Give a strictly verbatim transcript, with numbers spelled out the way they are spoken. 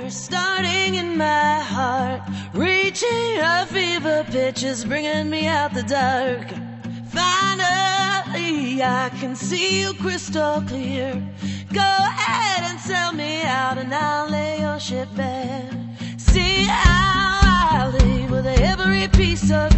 fire starting in my heart, reaching a fever pitch, is bringing me out the dark. Finally, I can see you crystal clear. Go ahead and sell me out, and I'll lay your shit bare. See how I leave with every piece of